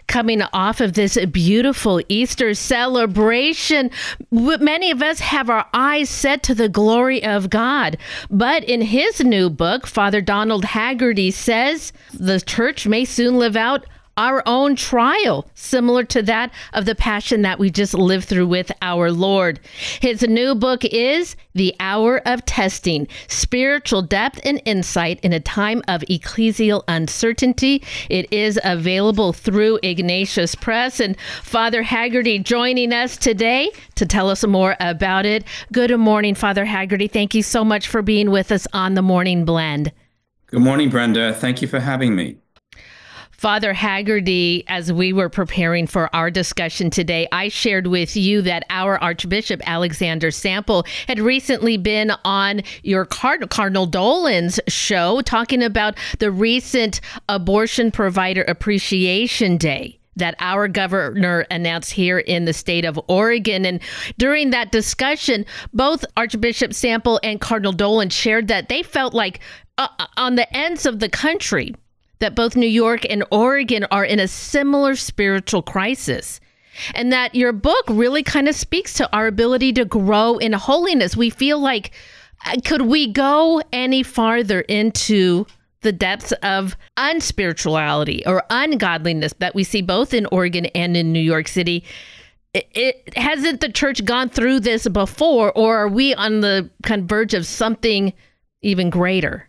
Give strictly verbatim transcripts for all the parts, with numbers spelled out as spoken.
coming off of this beautiful Easter celebration. Many of us have our eyes set to the glory of God. But in his new book, Father Donald Haggerty says the church may soon live out our own trial, similar to that of the passion that we just lived through with our Lord. His new book is The Hour of Testing, Spiritual Depth and Insight in a Time of Ecclesial Uncertainty. It is available through Ignatius Press. And Father Haggerty joining us today to tell us more about it. Good morning, Father Haggerty. Thank you so much for being with us on the Morning Blend. Good morning, Brenda. Thank you for having me. Father Haggerty, as we were preparing for our discussion today, I shared with you that our Archbishop Alexander Sample had recently been on your Card- Cardinal Dolan's show talking about the recent Abortion Provider Appreciation Day that our governor announced here in the state of Oregon. And during that discussion, both Archbishop Sample and Cardinal Dolan shared that they felt like uh, on the ends of the country, that both New York and Oregon are in a similar spiritual crisis. And that your book really kind of speaks to our ability to grow in holiness. We feel like, could we go any farther into the depths of unspirituality or ungodliness that we see both in Oregon and in New York City? It, it hasn't the church gone through this before, or are we on the converge of something even greater?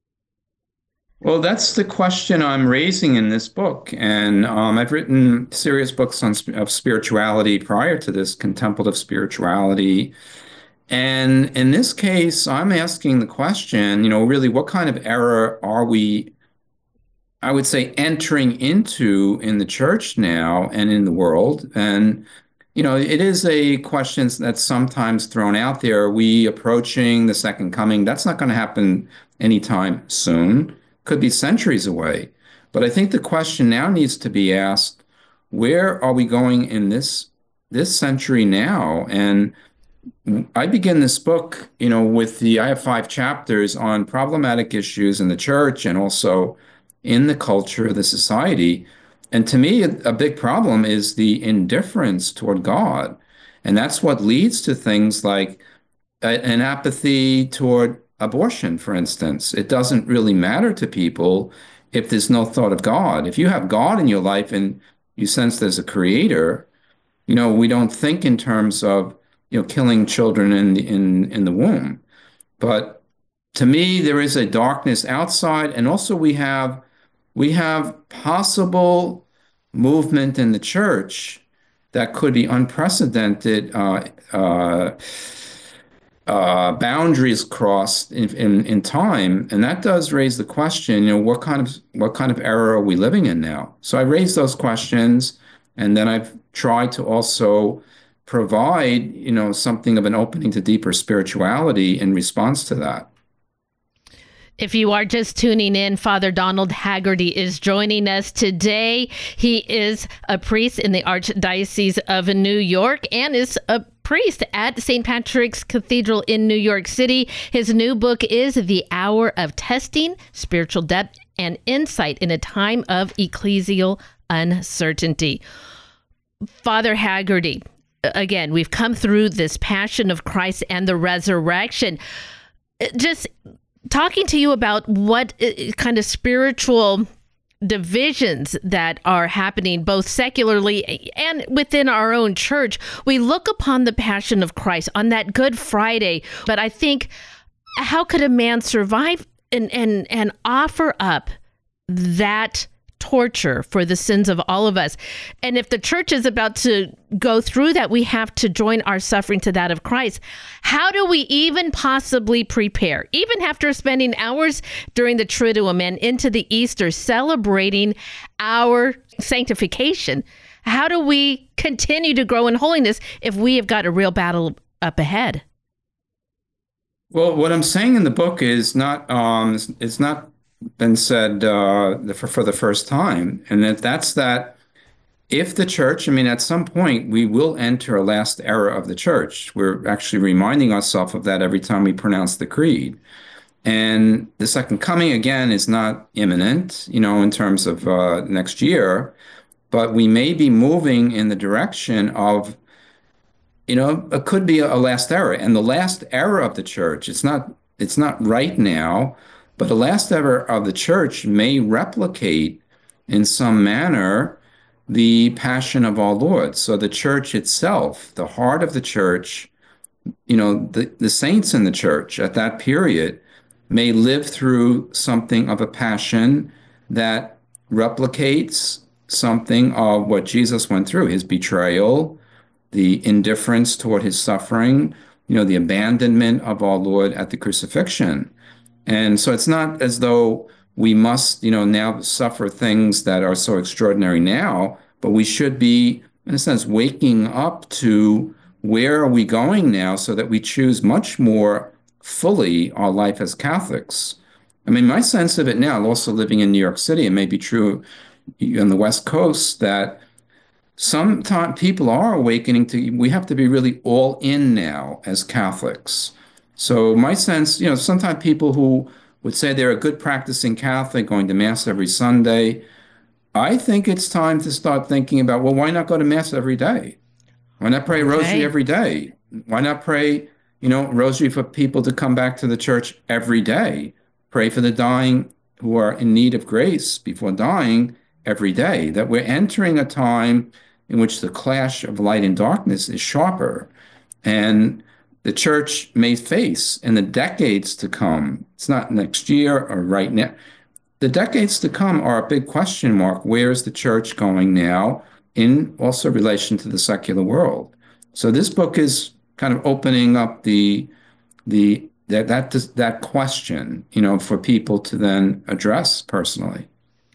Well, that's the question I'm raising in this book. And um, I've written serious books on of spirituality prior to this, contemplative spirituality. And in this case, I'm asking the question, you know, really, what kind of error are we, I would say, entering into in the church now and in the world? And, you know, it is a question that's sometimes thrown out there. Are we approaching the second coming? That's not going to happen anytime soon. Could be centuries away. But I think the question now needs to be asked, where are we going in this this century now? And I begin this book, you know, with the, I have five chapters on problematic issues in the church and also in the culture of the society. And to me, a big problem is the indifference toward God. And that's what leads to things like an apathy toward abortion, for instance. It doesn't really matter to people if there's no thought of God. If you have God in your life and you sense there's a creator, you know, we don't think in terms of, you know, killing children in the, in, in the womb. But to me, there is a darkness outside. And also we have, we have possible movement in the church that could be unprecedented, uh, uh, Uh, boundaries crossed in, in in time, and that does raise the question, you know, what kind of what kind of era are we living in now? So I raised those questions, and then I've tried to also provide, you know, something of an opening to deeper spirituality in response to that. If you are just tuning in, Father Donald Haggerty is joining us today. He is a priest in the Archdiocese of New York and is a priest at Saint Patrick's Cathedral in New York City. His new book is The Hour of Testing, Spiritual Depth and Insight in a Time of Ecclesial Uncertainty. Father Haggerty, again, we've come through this passion of Christ and the resurrection. Just talking to you about what kind of spiritual divisions that are happening both secularly and within our own church. We look upon the passion of Christ on that Good Friday, but I think, how could a man survive and and and offer up that torture for the sins of all of us? And if the church is about to go through that, we have to join our suffering to that of Christ. How do we even possibly prepare, even after spending hours during the Triduum and into the Easter celebrating our sanctification? How do we continue to grow in holiness if we have got a real battle up ahead? Well, what I'm saying in the book is not, um, it's not been said uh, for, for the first time. And that that's that if the church, I mean, at some point, we will enter a last era of the church. We're actually reminding ourselves of that every time we pronounce the creed. And the second coming, again, is not imminent, you know, in terms of uh, next year. but we may be moving in the direction of, you know, it could be a last era. And the last era of the church, it's not, it's not right now, but the last era of the church may replicate in some manner the passion of our Lord. So the church itself, the heart of the church, you know, the, the saints in the church at that period may live through something of a passion that replicates something of what Jesus went through, his betrayal, the indifference toward his suffering, you know, the abandonment of our Lord at the crucifixion. And so it's not as though we must, you know, now suffer things that are so extraordinary now, but we should be, in a sense, waking up to where are we going now so that we choose much more fully our life as Catholics. I mean, my sense of it now, also living in New York City, it may be true on the West Coast, that sometimes people are awakening to, we have to be really all in now as Catholics. So my sense, you know, sometimes people who would say they're a good practicing Catholic, going to Mass every Sunday, I think it's time to start thinking about, well, why not go to Mass every day? Why not pray Okay. rosary every day? Why not pray, you know, rosary for people to come back to the church every day? Pray for the dying who are in need of grace before dying every day. That we're entering a time in which the clash of light and darkness is sharper. And the church may face in the decades to come, it's not next year or right now, the decades to come are a big question mark. Where is the church going now in also relation to the secular world? So this book is kind of opening up the the that that that question, you know, for people to then address personally.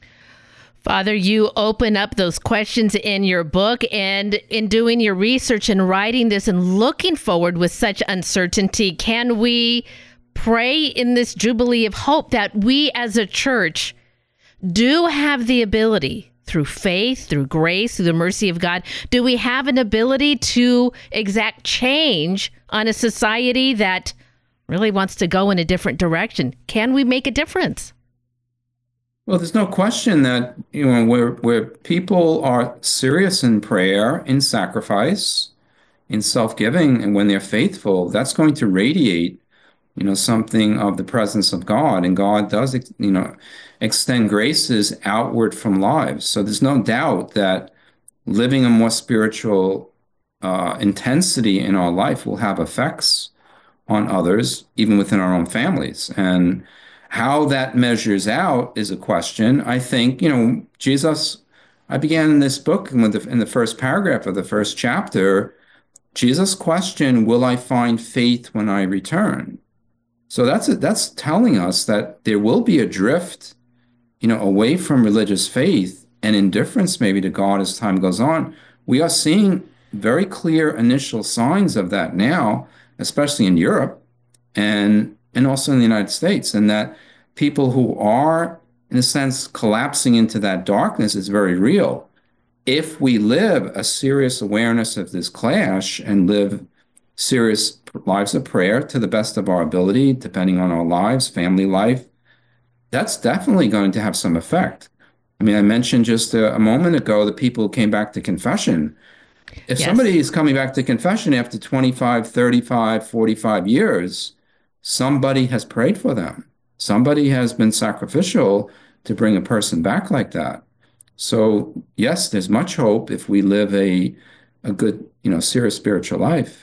Father, you open up those questions in your book, and in doing your research and writing this and looking forward with such uncertainty, can we pray in this Jubilee of Hope that we as a church do have the ability, through faith, through grace, through the mercy of God, do we have an ability to exact change on a society that really wants to go in a different direction? Can we make a difference? Well, there's no question that, you know, where where people are serious in prayer, in sacrifice, in self-giving, and when they're faithful, that's going to radiate, you know, something of the presence of God. And God does, you know, extend graces outward from lives. So there's no doubt that living a more spiritual uh, intensity in our life will have effects on others, even within our own families. And how that measures out is a question. I think, you know, Jesus, I began in this book in the, in the first paragraph of the first chapter, Jesus' question, will I find faith when I return? So that's, a, that's telling us that there will be a drift, you know, away from religious faith and indifference maybe to God as time goes on. We are seeing very clear initial signs of that now, especially in Europe and and also in the United States, and that people who are, in a sense, collapsing into that darkness is very real. If we live a serious awareness of this clash and live serious lives of prayer to the best of our ability, depending on our lives, family life, that's definitely going to have some effect. I mean, I mentioned just a, a moment ago the people who came back to confession. If Yes. somebody is coming back to confession after twenty-five, thirty-five, forty-five years, somebody has prayed for them. Somebody has been sacrificial to bring a person back like that. So yes, there's much hope if we live a a good, you know, serious spiritual life.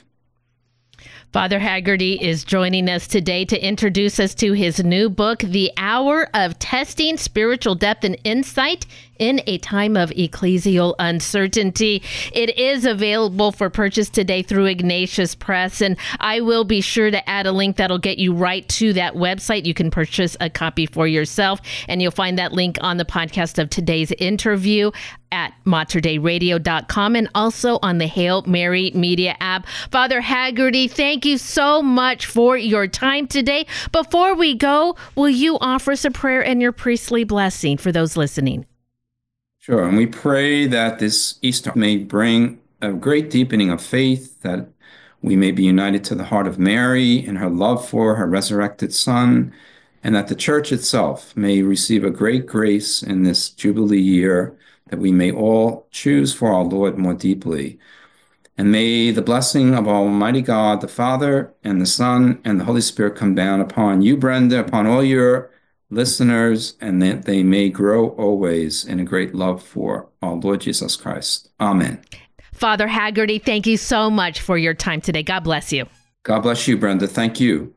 Father Hagerty is joining us today to introduce us to his new book, The Hour of Testing Spiritual Depth and Insight in a Time of Ecclesial Uncertainty. It is available for purchase today through Ignatius Press, and I will be sure to add a link that'll get you right to that website. You can purchase a copy for yourself, and you'll find that link on the podcast of today's interview at mater dei radio dot com and also on the Hail Mary Media app. Father Hagerty, thank you so much for your time today. Before we go, will you offer us a prayer and your priestly blessing for those listening? Sure. And we pray that this Easter may bring a great deepening of faith, that we may be united to the heart of Mary and her love for her resurrected Son, and that the Church itself may receive a great grace in this Jubilee year that we may all choose for our Lord more deeply. And may the blessing of Almighty God, the Father, and the Son, and the Holy Spirit come down upon you, Brenda, upon all your listeners, and that they may grow always in a great love for our Lord Jesus Christ. Amen. Father Haggerty, thank you so much for your time today. God bless you. God bless you, Brenda. Thank you.